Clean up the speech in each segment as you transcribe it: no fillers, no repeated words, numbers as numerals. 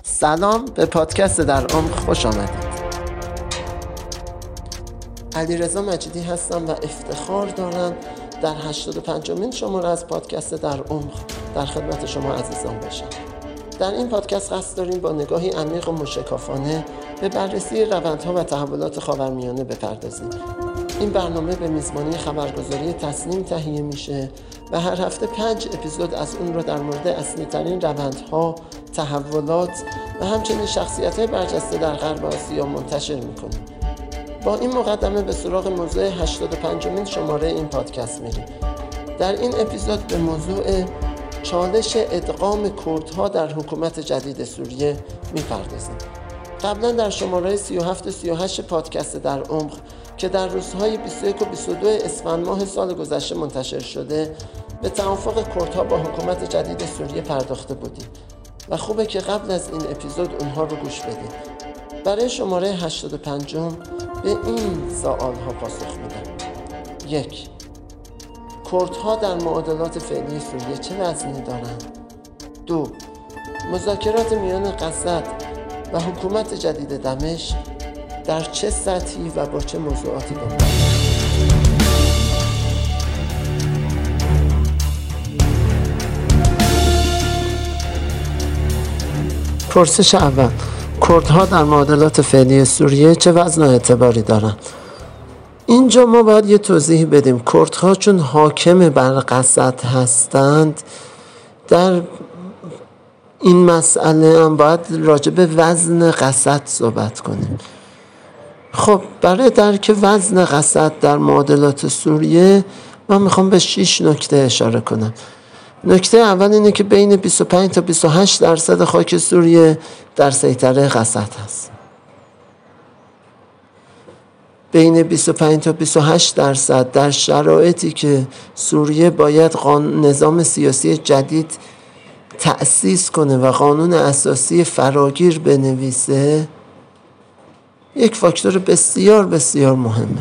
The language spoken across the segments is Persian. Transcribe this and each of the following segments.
سلام، به پادکست در عمق خوش آمدید. علیرضا مجیدی هستم و افتخار دارم در 85مین شماره از پادکست در عمق در خدمت شما عزیزان باشم. در این پادکست قصد داریم با نگاهی عمیق و مشکافانه به بررسی روندها و تحولات خاورمیانه بپردازیم. این برنامه به میزبانی خبرگزاری تصنیم تهیه میشه و هر هفته 5 اپیزود از اون رو در مورد اصلی‌ترین روندها، تحولات و همچنین شخصیت‌های برجسته در غرب آسیا منتشر میکنیم. با این مقدمه به سراغ موضوع 85مین شماره این پادکست میریم. در این اپیزود به موضوع چالش ادغام کردها در حکومت جدید سوریه میپردازیم. قبلا در شماره 37 و 38 پادکست در عمق که در روزهای 21 و 22 اسفند ماه سال گذشته منتشر شده، به توافق کردها با حکومت جدید سوریه پرداخته بودیم و خوبه که قبل از این اپیزود اونها رو گوش بدید. برای شماره 85 به این سوالها پاسخ میدم. 1. کردها در معادلات فعلی سوریه چه وزنی دارند؟ 2. مذاکرات میان قسد و حکومت جدید دمشق در چه سطحی و با چه موضوعاتی دارند؟ پرسش اول: کردها در معادلات فعلی سوریه چه وزن و اعتباری دارند؟ اینجا ما باید یه توضیح بدیم. کردها چون حاکم بر قسد هستند، در این مسئله هم باید راجع به وزن قسد صحبت کنیم. خب، برای درک وزن قسد در معادلات سوریه من میخوام به 6 نکته اشاره کنم. نکته اول اینه که بین 25 تا 28% خاک سوریه در سیطره قسد هست. بین 25 تا 28% در شرایطی که سوریه باید نظام سیاسی جدید تأسیس کنه و قانون اساسی فراگیر بنویسه، یک فاکتور بسیار بسیار مهمه.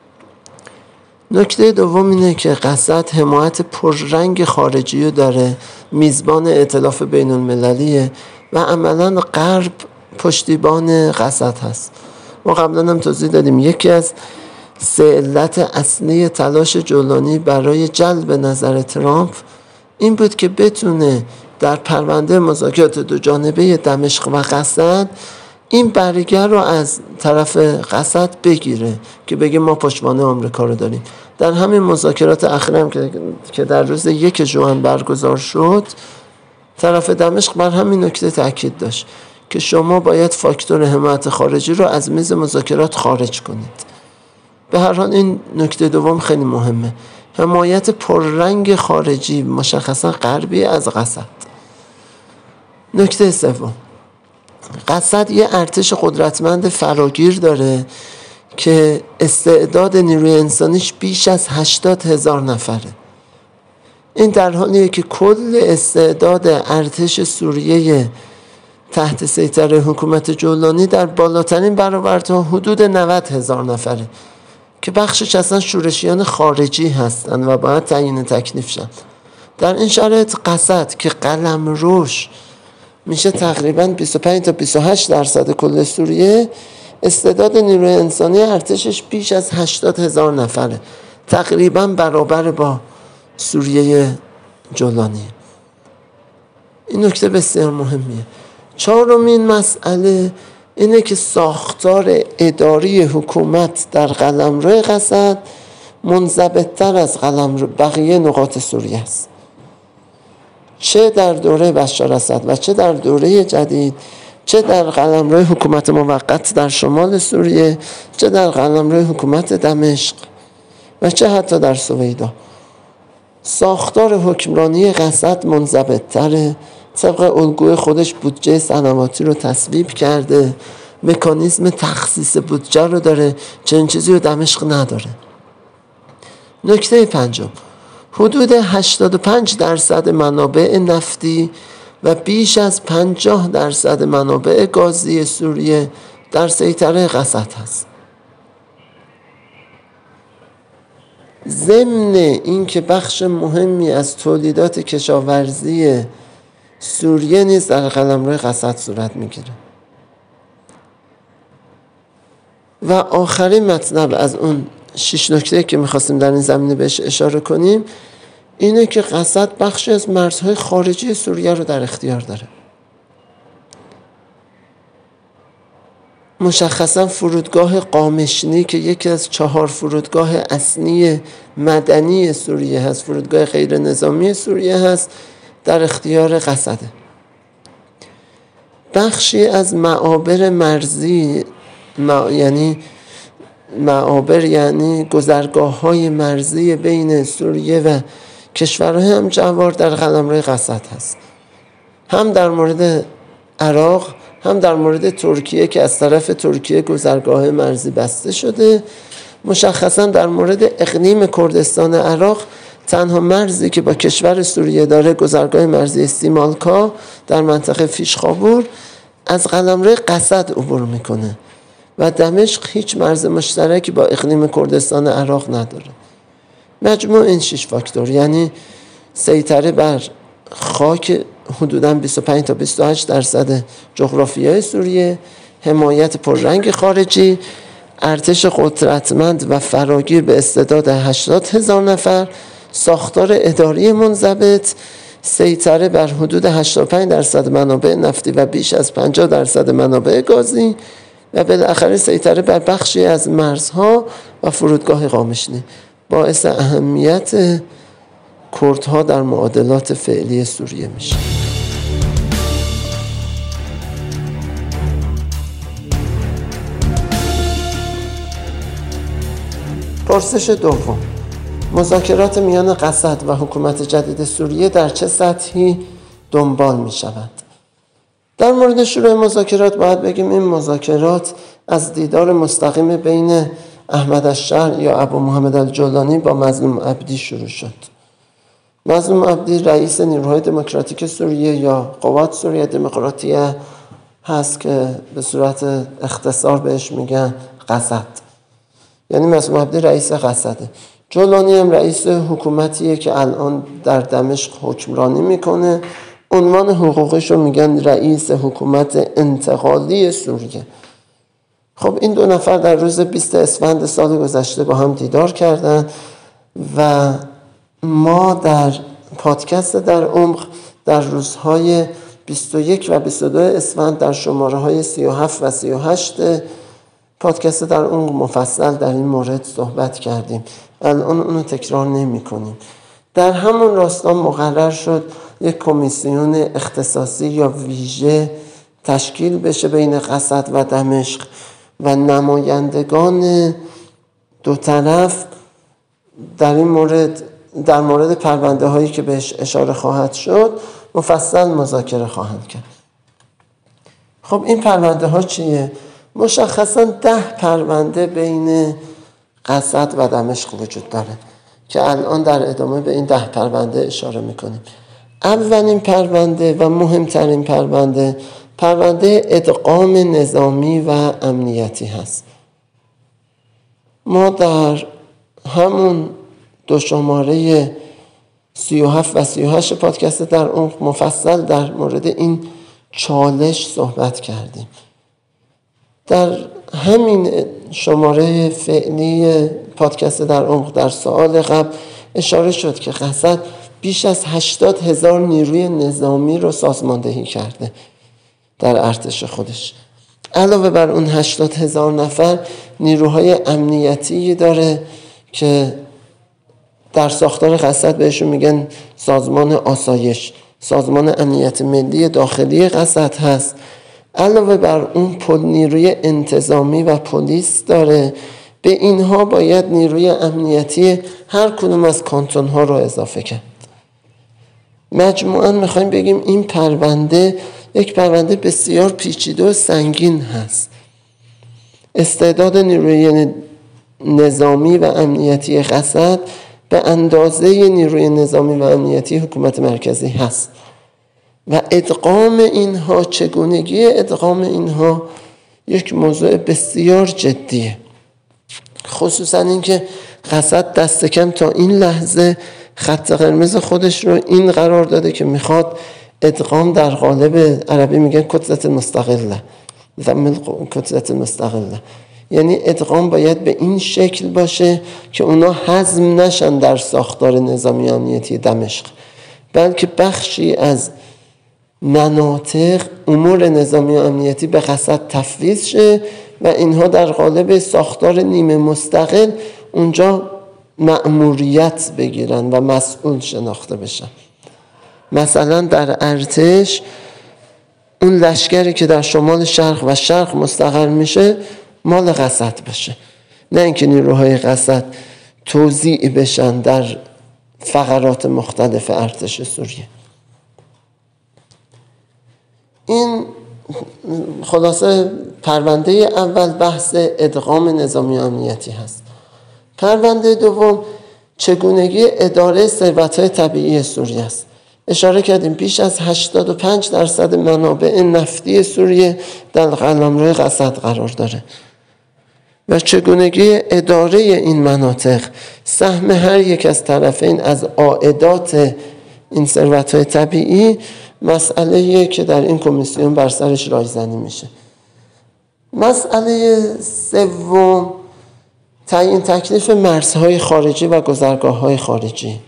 نکته دوم اینه که قسد حمایت پررنگ خارجی رو داره، میزبان ائتلاف بین المللیه و عملاً غرب پشتیبان قسد هست. ما قبلا هم توضیح دادیم یکی از 3 علت اصلی تلاش جولانی برای جلب نظر ترامپ این بود که بتونه در پرونده مذاکرات دو جانبه دمشق و قسد این برگر رو از طرف قسد بگیره که بگه ما پشتوانه آمریکا رو داریم. در همین مذاکرات اخیرم که در روز 1 ژوئن برگزار شد، طرف دمشق بر همین نکته تاکید داشت که شما باید فاکتور حمایت خارجی رو از میز مذاکرات خارج کنید. به هر حال این نکته دوم خیلی مهمه، حمایت پررنگ خارجی مشخصا غربی از قسد. نکته سوم: قسد یه ارتش قدرتمند فراگیر داره که استعداد نیروی انسانیش بیش از 80,000 نفره. این در حالیه که کل استعداد ارتش سوریه تحت سیطره حکومت جولانی در بالاترین برآوردها حدود 90,000 نفره که بخشش اصلا شورشیان خارجی هستن و باید تعیین تکلیف شن. در این شرایط قسد که قلمروش میشه تقریباً 25 تا 28% کل سوریه، استعداد نیروی انسانی ارتشش بیش از 80,000 نفره، تقریباً برابر با سوریه جولانی. این نکته بسیار مهمیه. 4مین مسئله اینه که ساختار اداری حکومت در قلمرو قسد منضبط‌تر از قلمرو بقیه نقاط سوریه است. چه در دوره بشار اسد و چه در دوره جدید، چه در قلمرو حکومت موقت در شمال سوریه، چه در قلمرو حکومت دمشق و چه حتی در سویدا، ساختار حکمرانی قسد منضبط‌تره. طبق الگوی خودش بودجه سنواتی رو تصویب کرده، مکانیزم تخصیص بودجه رو داره، چنین چیزی رو دمشق نداره. نکته 5: حدود 85% منابع نفتی و بیش از 50% منابع گازی سوریه در سیطره قسد هست. ضمن این که بخش مهمی از تولیدات کشاورزی سوریه نیز در قلمرو قسد صورت میگیره. و آخرین مطلب از اون 6 نکته که میخواستیم در این زمینه بهش اشاره کنیم اینه که قسد بخشی از مرزهای خارجی سوریه رو در اختیار داره. مشخصا فرودگاه قامشنی که یکی از 4 فرودگاه اصلی مدنی سوریه هست، فرودگاه غیر نظامی سوریه هست، در اختیار قسده. بخشی از معابر مرزی یعنی گذرگاه‌های مرزی بین سوریه و کشورهای همجوار در قلمرو قسد هست، هم در مورد عراق هم در مورد ترکیه که از طرف ترکیه گذرگاه مرزی بسته شده. مشخصا در مورد اقلیم کردستان عراق تنها مرزی که با کشور سوریه داره گذرگاه مرزی سیمالکا در منطقه فیشخابور از قلمرو قسد عبور میکنه و دمشق هیچ مرز مشترکی با اقلیم کردستان عراق نداره. مجموع این 6 فاکتور یعنی سیطره بر خاک حدوداً 25 تا 28% جغرافیای سوریه، حمایت پررنگ خارجی، ارتش قدرتمند و فراگیر به استعداد 80,000 نفر، ساختار اداری منضبط، سیطره بر حدود 85% منابع نفتی و بیش از 50% منابع گازی و بالاخره سیطره بر بخشی از مرزها و فرودگاه قامشنی باعث اهمیت کردها در معادلات فعلی سوریه میشه. پرسش دوم: مذاکرات میان قسد و حکومت جدید سوریه در چه سطحی دنبال می شود؟ در مورد شروع مذاکرات باید بگیم این مذاکرات از دیدار مستقیم بین احمد الشهر یا ابو محمد الجولانی با مظلوم عبدی شروع شد. مظلوم عبدی رئیس نیروهای دموکراتیک سوریه یا قوات سوریه دموکراتیه هست که به صورت اختصار بهش میگن قسد، یعنی مظلوم عبدی رئیس قسده. جولانی هم رئیس حکومتیه که الان در دمشق حکمرانی میکنه. عنوان حقوقش رو میگن رئیس حکومت انتقالی سوریه. خب این 2 نفر در روز 20 اسفند سال گذشته با هم دیدار کردن و ما در پادکست در عمق در روزهای 21 و 22 اسفند در شماره های 37 و 38 پادکست در عمق مفصل در این مورد صحبت کردیم. الان اونو تکرار نمی کنیم. در همون راستا مقرر شد یک کمیسیون اختصاصی یا ویژه تشکیل بشه بین قسد و دمشق و نمایندگان 2 طرف در این مورد در مورد پرونده هایی که بهش اشاره خواهد شد مفصل مذاکره خواهند کرد. خب این پرونده ها چیه؟ مشخصا 10 پرونده بین قسد و دمشق وجود داره که الان در ادامه به این 10 پرونده اشاره میکنیم. اولین پرونده و مهمترین پرونده ادغام نظامی و امنیتی هست. ما در همون 2 شماره 37 و 38 پادکست در عمق مفصل در مورد این چالش صحبت کردیم. در همین شماره فعلی پادکست در عمق در سوال قبل اشاره شد که قسد بیش از 80,000 نیروی نظامی رو سازماندهی کرده در ارتش خودش. علاوه بر اون 80,000 نفر نیروهای امنیتی داره که در ساختار قسد بهشون میگن سازمان آسایش، سازمان امنیت ملی داخلی قسد هست. علاوه بر اون نیروی انتظامی و پلیس داره. به اینها باید نیروی امنیتی هر کدوم از کانتون ها رو اضافه کرد. مجموعاً میخوایم بگیم این پرونده یک پرونده بسیار پیچیده و سنگین هست. استعداد نیروی نظامی و امنیتی قسد به اندازه نیروی نظامی و امنیتی حکومت مرکزی هست و ادغام اینها، چگونگی ادغام اینها یک موضوع بسیار جدیه. خصوصا اینکه قسد دست کم تا این لحظه خط قرمز خودش رو این قرار داده که میخواد ادغام در قالب عربی میگن کتلت مستقله، ضمن کتلت مستقله، یعنی ادغام باید به این شکل باشه که اونا هضم نشن در ساختار نظامی امنیتی دمشق، بلکه بخشی از مناطق امور نظامی و امنیتی به قصد تفویض شه و اینها در قالب ساختار نیمه مستقل اونجا مأموریت بگیرن و مسئول شناخته بشن. مثلا در ارتش اون لشکری که در شمال شرق و شرق مستقر میشه مال قصد بشه، نه اینکه نیروهای قصد توزیع بشن در فقرات مختلف ارتش سوریه. این خلاصه پرونده اول بحث ادغام نظامی و امنیتی هست. پرونده دوم چگونگی اداره ثروت‌های طبیعی سوریه است. اشاره کردیم بیش از 85% منابع نفتی سوریه در قلمرو قصد قرار داره و چگونگی اداره این مناطق، سهم هر یک از طرفین از عائدات این ثروت‌های طبیعی مسئله‌ایه که در این کمیسیون بر سرش رایزنی میشه. مسئله سوم تعیین تکلیف مرزهای خارجی و گذرگاه‌های خارجی.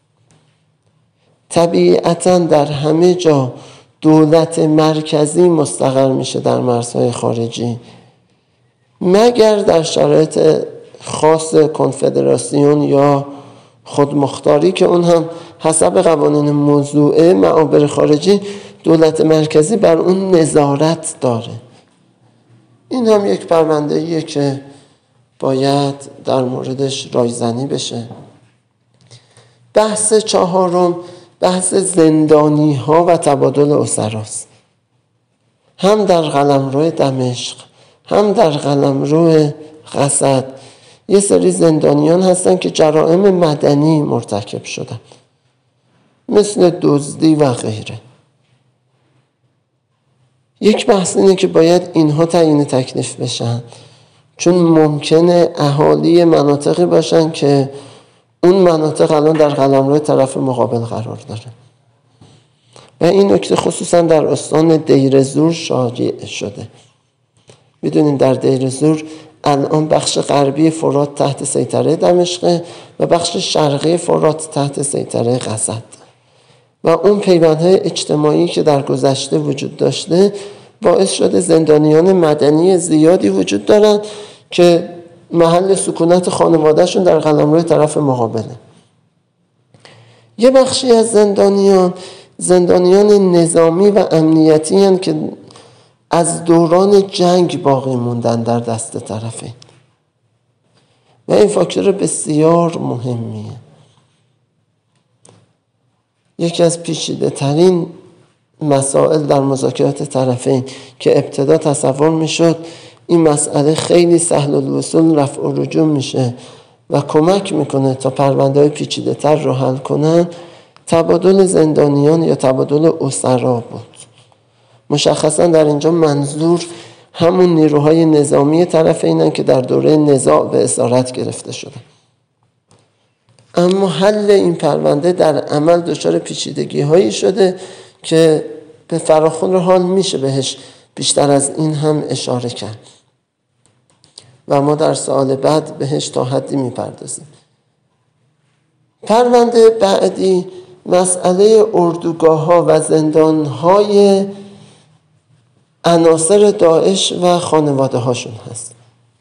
طبیعتاً در همه جا دولت مرکزی مستقر میشه در مرزهای خارجی، مگر در شرایط خاص کنفدراسیون یا خودمختاری که اون هم حسب قوانین موضوعه معابر خارجی دولت مرکزی بر اون نظارت داره. این هم یک پرونده‌ایه که باید در موردش رایزنی بشه. بحث چهارم بحث زندانی ها و تبادل اسراست. هم در قلمرو دمشق هم در قلمرو قصد یه سری زندانیان هستن که جرائم مدنی مرتکب شدن، مثل دزدی و غیره. یک بحث اینه که باید اینها تعیین تکلیف بشن، چون ممکنه اهالی مناطقی باشن که اون مناطق الان در قلمرو طرف مقابل قرار داره و این نکته خصوصا در استان دیر زور شایع شده. میدونین در دیر زور الان بخش غربی فرات تحت سیطره دمشق و بخش شرقی فرات تحت سیطره قصد و اون پیوندهای اجتماعی که در گذشته وجود داشته باعث شده زندانیان مدنی زیادی وجود دارن که محل سکونت خانوادهشون در قلمرو طرف مقابله. یه بخشی از زندانیان نظامی و امنیتی هستند که از دوران جنگ باقی موندن در دست طرفین و این فاکتور بسیار مهمیه. یکی از پیچیده ترین مسائل در مذاکرات طرفین که ابتدا تصور میشد این مسئله خیلی سهل الوصول رفع و رجوع میشه و کمک میکنه تا پرونده های پیچیده تر رو حل کنن، تبادل زندانیان یا تبادل اسرا بود. مشخصا در اینجا منظور همون نیروهای نظامی طرفینن که در دوره نزاع به اسارت گرفته شدن. اما حل این پرونده در عمل دچار پیچیدگی هایی شده که به فراخور حال میشه بهش بیشتر از این هم اشاره کرد و ما در سال بعد بهش تا حدی میپردازیم. پرونده بعدی مسئله اردوگاه ها و زندان های عناصر داعش و خانواده هاشون هست.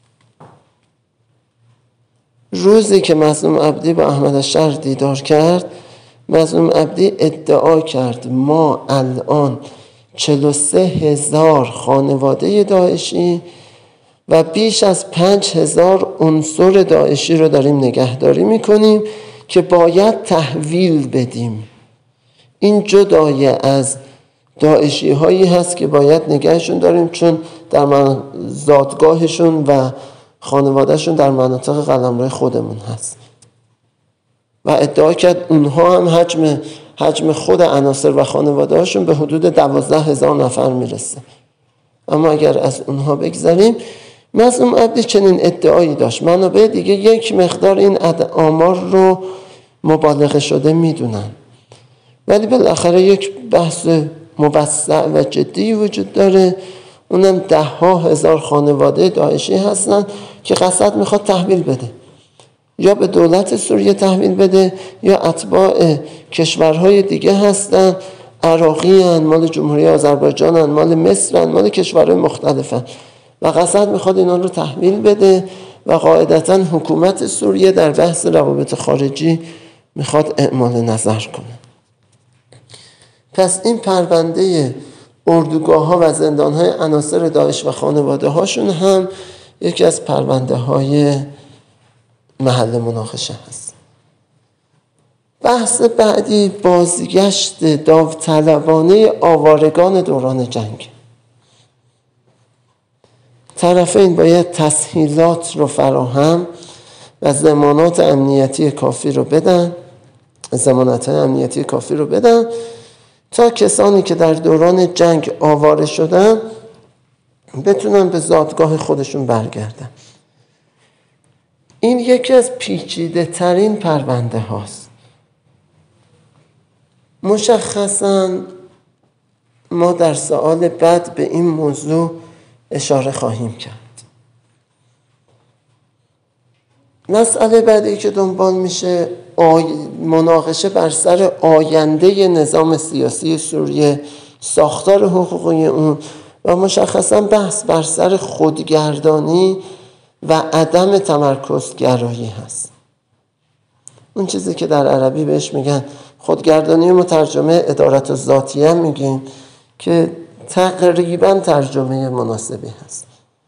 روزی که مظلوم عبدی با احمد الشر دیدار کرد، مظلوم عبدی ادعا کرد ما الان 43,000 خانواده داعشی و بیش از 5,000 عنصر داعشی رو داریم نگهداری میکنیم که باید تحویل بدیم. این جدای از داعشی هایی هست که باید نگهشون داریم چون در زادگاهشون و خانوادهشون در مناطق قلمرو خودمون هست و ادعا کرد اونها هم حجم خود عناصر و خانواده هاشون به حدود 12,000 نفر میرسه. اما اگر از اونها بگذاریم، مظلوم عبدی چنین ادعایی داشت. منابع دیگه یک مقدار این آمار رو مبالغه شده میدونن، ولی بالاخره یک بحث موسع و جدی وجود داره، اونم 10,000 خانواده داعشی هستن که قسد میخواد تحویل بده، یا به دولت سوریه تحویل بده یا اتباع کشورهای دیگه هستن، عراقی هن، مال جمهوری آذربایجان هن، مال مصر هن، مال کشورهای مختلف هن و قسد میخواد اینا رو تحویل بده و قاعدتا حکومت سوریه در بحث روابط خارجی میخواد اعمال نظر کنه. پس این پرونده اردوگاه ها و زندان های عناصر داعش و خانواده هاشون هم یکی از پرونده های محل مناقشه هست. بحث بعدی بازگشت داوطلبانه آوارگان دوران جنگ. طرفین باید تسهیلات رو فراهم و ضمانات امنیتی کافی رو بدن، ضمانت‌های امنیتی کافی رو بدن تا کسانی که در دوران جنگ آواره شدن بتونن به زادگاه خودشون برگردن. این یکی از پیچیده ترین پرونده هاست. مشخصاً ما در سوال بعد به این موضوع اشاره خواهیم کرد. مسئله بعدی که دنبال میشه مناقشه بر سر آینده نظام سیاسی سوریه، ساختار حقوقی اون و مشخصاً بحث بر سر خودگردانی و عدم تمرکزگرایی هست. اون چیزی که در عربی بهش میگن خودگردانی، مترجمه ادارت و ذاتیه میگیم که تقریباً ترجمه مناسبی هست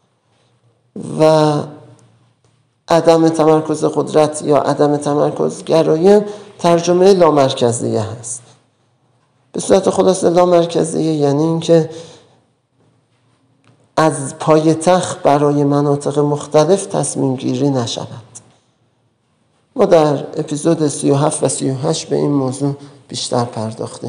و عدم تمرکز قدرت یا عدم تمرکز گرایی ترجمه لامرکزیه هست. به صورت خلاصه لامرکزیه یعنی این که از پایتخت برای مناطق مختلف تصمیم گیری نشود. ما در اپیزود 37 و 38 به این موضوع بیشتر پرداختیم.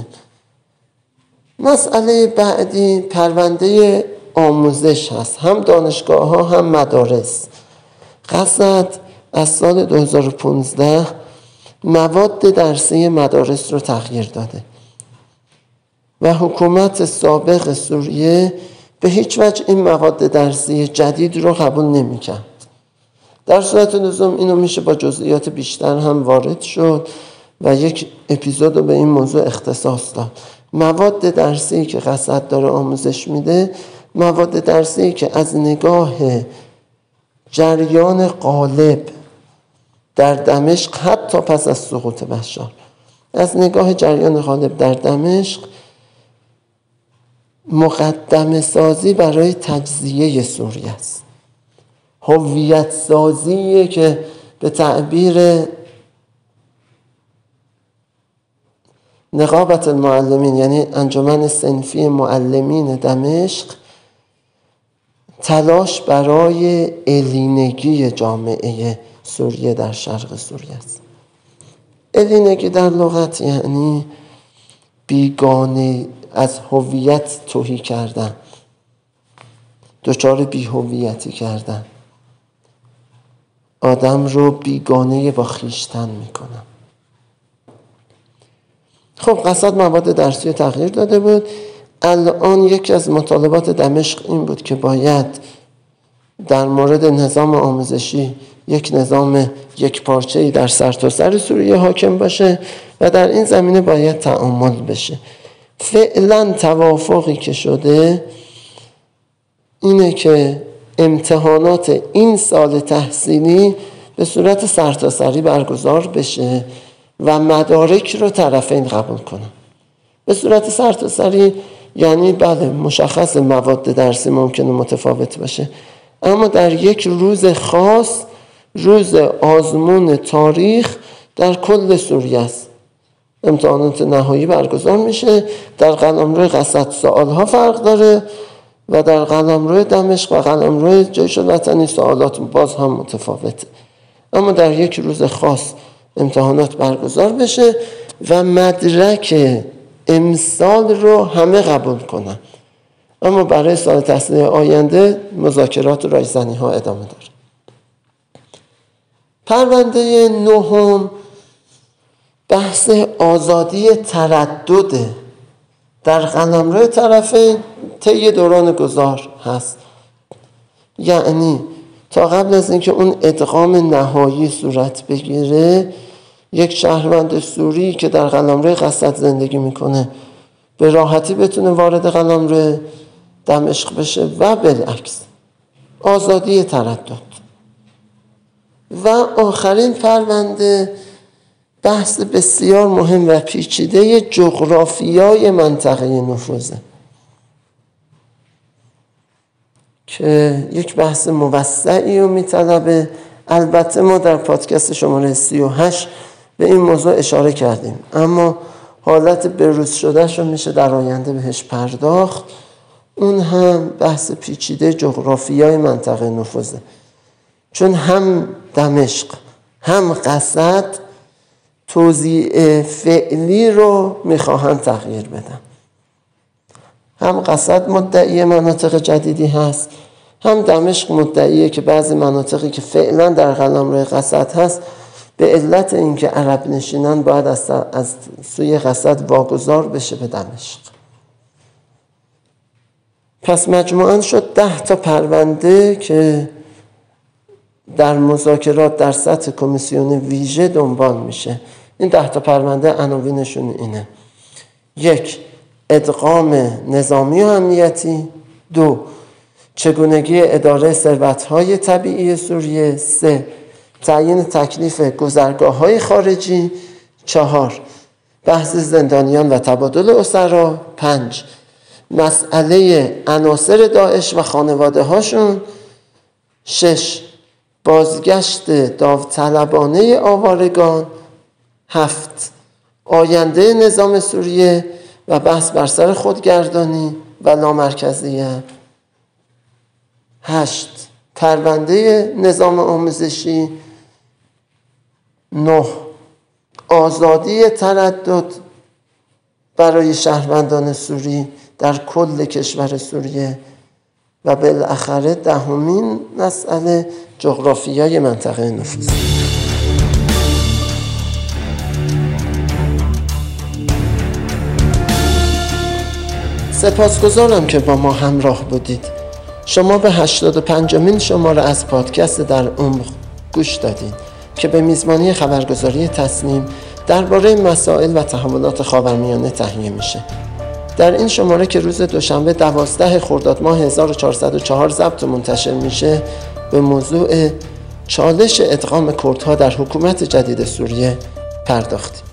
مسئله بعدی پرونده آموزش هست، هم دانشگاه ها هم مدارس. قصد از سال 2015 مواد درسی مدارس رو تغییر داده و حکومت سابق سوریه به هیچ وجه این مواد درسی جدید رو قبول نمی کرد. در صورت لزوم اینو میشه با جزئیات بیشتر هم وارد شد و یک اپیزود رو به این موضوع اختصاص داد. مواد درسی که قصد داره آموزش میده، مواد درسی که از نگاه جریان غالب در دمشق حتی پس از سقوط بشار، از نگاه جریان غالب در دمشق مقدمه سازی برای تجزیه سوریه است، هویت سازی که به تعبیر نقابت المعلمین یعنی انجمن صنفی معلمین دمشق تلاش برای الینگی جامعه سوریه در شرق سوریه است. الینگی در لغت یعنی بیگانه، از هویت تهی کردن، دچار بی‌هویتی کردن، آدم رو بیگانه با خویشتن میکنن. خب قصد مواد درسی رو تغییر داده بود. الان یکی از مطالبات دمشق این بود که باید در مورد نظام آموزشی یک نظام یک پارچه‌ای در سرتاسر سوریه حاکم باشه و در این زمینه باید تعامل بشه. فعلا توافقی که شده اینه که امتحانات این سال تحصیلی به صورت سرتاسری برگزار بشه و مدارک رو طرفین قبول کنن. به صورت سرتاسری یعنی بله مشخص مواد درسی ممکنه متفاوت باشه، اما در یک روز خاص، روز آزمون تاریخ در کل سوریه است. امتحانات نهایی برگزار میشه. در قلمرو قصد سوالها فرق داره و در قلمرو دمشق و قلمرو جیش الوطنی سوالات باز هم متفاوته، اما در یک روز خاص امتحانات برگزار بشه و مدرک امسال رو همه قبول کنن، اما برای سال تحصیلی آینده مذاکرات و رایزنی ها ادامه داره. پرونده نهم بحث آزادی تردد در قلمرو طرفین طی دوران گذار هست. یعنی تا قبل از اینکه اون ادغام نهایی صورت بگیره، یک شهروند سوری که در قلمرو قصد زندگی میکنه به راحتی بتونه وارد قلمرو دمشق بشه و بالعکس. آزادی تردد. و آخرین پرونده بحث بسیار مهم و پیچیده جغرافیای منطقه نفوذه که یک بحث موسعی رو میطلبه. البته ما در پادکست شماره 38 به این موضوع اشاره کردیم، اما حالت بروز شدهش رو میشه در آینده بهش پرداخت. اون هم بحث پیچیده جغرافیای منطقه نفوذه، چون هم دمشق هم قصد توزیع فعلی رو میخواهند تغییر بدن. هم قصد مدعی مناطق جدیدی هست، هم دمشق مدعیه که بعضی مناطقی که فعلا در قلمرو قصد هست به علت اینکه عرب نشینان باید از سوی قصد واگذار بشه به دمشق. پس مجموعاً شد 10 تا پرونده که در مذاکرات در سطح کمیسیون ویژه دنبال میشه. این 10 تا پرونده عناوینشون اینه: 1. ادغام نظامی و امنیتی. 2. چگونگی اداره ثروت‌های طبیعی سوریه. 3. تعیین تکلیف گذرگاه‌های خارجی. 4. بحث زندانیان و تبادل اسرا. 5. مسئله عناصر داعش و خانواده‌هاشون. 6. بازگشت داوطلبانه آوارگان. 7. آینده نظام سوریه و بحث بر سر خودگردانی و لامرکزیت. 8. پرونده نظام آموزشی. 9. آزادی تردد برای شهروندان سوری در کل کشور سوریه. و بالاخره 10مین مسئله جغرافیای منطقه نفوذ. سپاسگزارم که با ما همراه بودید. شما به 85مین شماره از پادکست در عمق گوش دادید که به میزبانی خبرگزاری تصنیم درباره مسائل و تحولات خاورمیانه تهیه میشه. در این شماره که روز دوشنبه 12 خرداد ماه 1404 ضبط و منتشر میشه، به موضوع چالش ادغام کردها در حکومت جدید سوریه پرداختیم.